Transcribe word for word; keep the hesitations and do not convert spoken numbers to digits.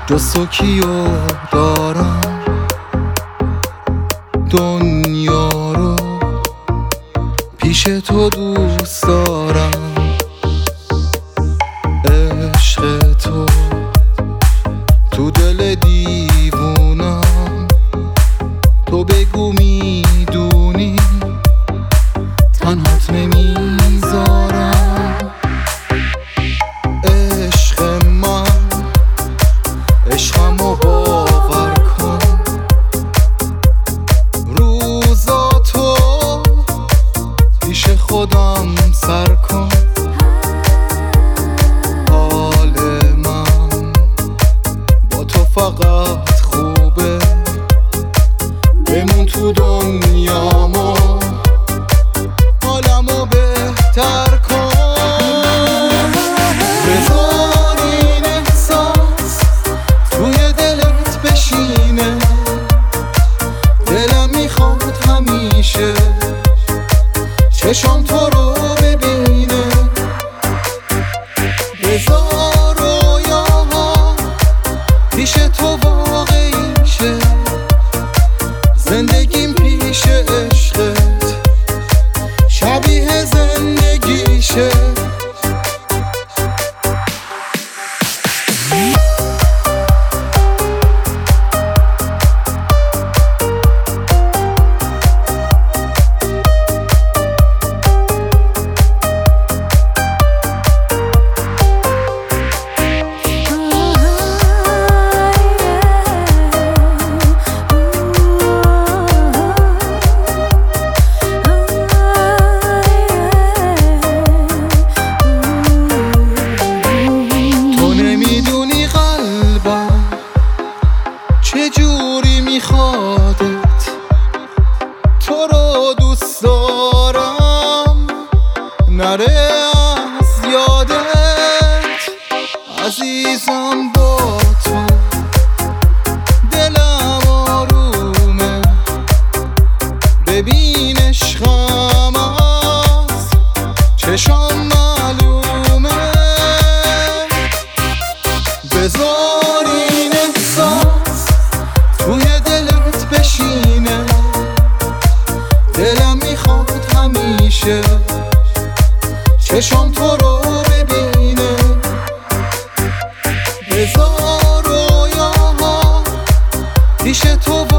جز تو کیو دارم دنیا رو پیش تو دوست دارم. عشق تو تو دل دیوونم، تو بگو میدونی تنهات نمیذارم. عشق من عشقمو باور کن، روزاتو پیش خودم سر کن. حال من با تو فقط خوبه، بمون تو دنیامو حالمو بهتر کن. بذار این احساس توی دلت بشینه، دلم میخواد همیشه چشم تو رو ببینه. بذار رویاها پیش تو واقعی شه، زندگیم پیش عشقت شبیه زندگیشه. چجوری میخوادت، تو رو دوست دارم نره از یادت. عزیزم با تو دلم آرومه، ببین عشقم از چشم معلومه. بذار این احساس توی دلت بشینه، دلم میخواد همیشه چشم تو رو ببینه. بذار رویاها پیش تو